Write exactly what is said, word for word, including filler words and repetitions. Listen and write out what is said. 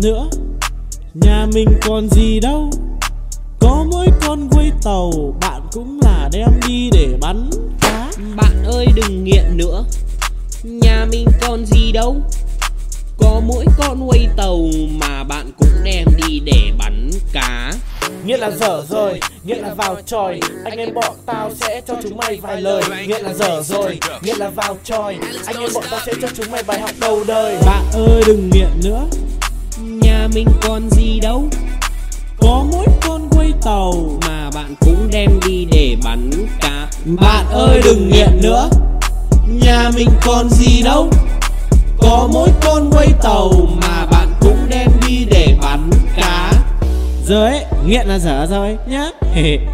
nữa. Nhà mình còn gì đâu, có mỗi con quay tàu, bạn cũng là đem đi để bắn cá. Bạn ơi đừng nghiện nữa, nhà mình còn gì đâu, có mỗi con quay tàu mà bạn cũng đem đi để bắn cá. Nghiện là dở rồi, nghiện là vào tròi, anh em bọn tao sẽ cho chúng mày vài lời. Nghiện là dở rồi, nghiện là vào tròi, anh em bọn tao sẽ cho chúng mày bài học đầu đời. Bạn ơi đừng nghiện nữa, nhà mình còn gì đâu, có mỗi con quay tàu mà bạn cũng đem đi để bắn cá. Bạn ơi đừng nghiện nữa, nhà mình còn gì đâu, có mỗi con quay tàu mà bạn cũng đem đi để bắn cá. Rồi ấy, nghiện là dở rồi nhá.